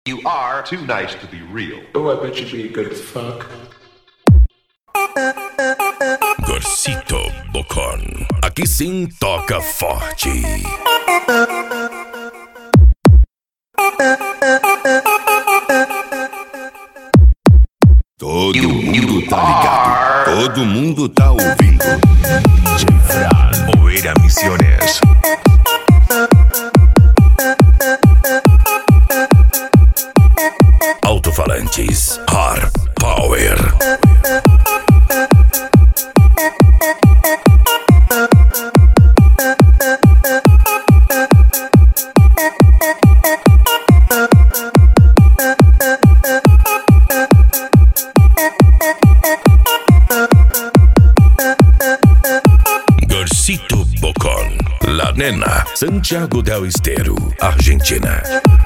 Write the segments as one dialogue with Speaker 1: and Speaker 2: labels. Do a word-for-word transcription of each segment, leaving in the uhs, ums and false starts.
Speaker 1: You are too nice to be real.
Speaker 2: Oh, I bet you'd be good as fuck.
Speaker 3: Gorcito Bocon. Aqui sim toca forte. Todo
Speaker 1: You-
Speaker 3: mundo
Speaker 1: you
Speaker 3: tá
Speaker 1: are-
Speaker 3: ligado. Todo mundo tá ouvindo. D J Fran, Poeira Misiones. Alto-falantes, Hard Power. Gorcito Bocon, La Nena, Santiago del Estero, Argentina.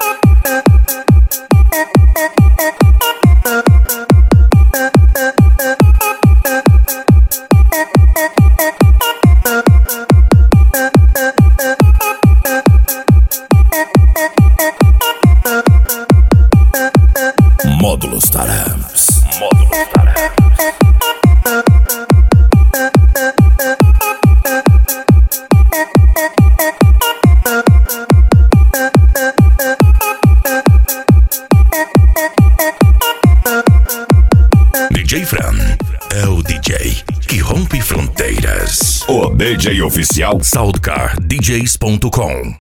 Speaker 3: Módulos Taramps. Módulos Taramps. D J Fran é o D J que rompe fronteiras. O D J oficial Soundcar D Js ponto com.